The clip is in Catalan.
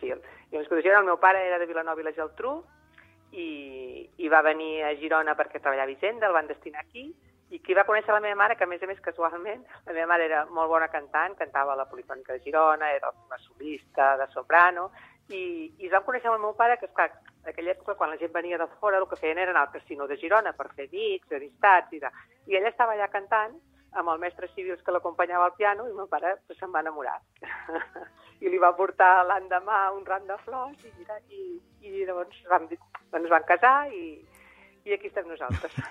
Civil. I nascut a Girona, el meu pare era de Vilanova i la Geltrú i va venir a Girona perquè treballava a Hisenda, el van destinar aquí, i qui va conèixer la meva mare, que a més casualment, la meva mare era molt bona cantant, cantava a la Polifònica de Girona, era una solista de soprano, i es van conèixer amb el meu pare, que esclar, en aquella època, quan la gent venia de fora, el que feien era anar al casino de Girona per fer amics, amistats, i ella estava allà cantant amb el mestre Civils que l'acompanyava al piano, i el meu pare se'n va enamorar. I li va portar l'endemà un ram de flors, i llavors ens van casar, i aquí estem nosaltres.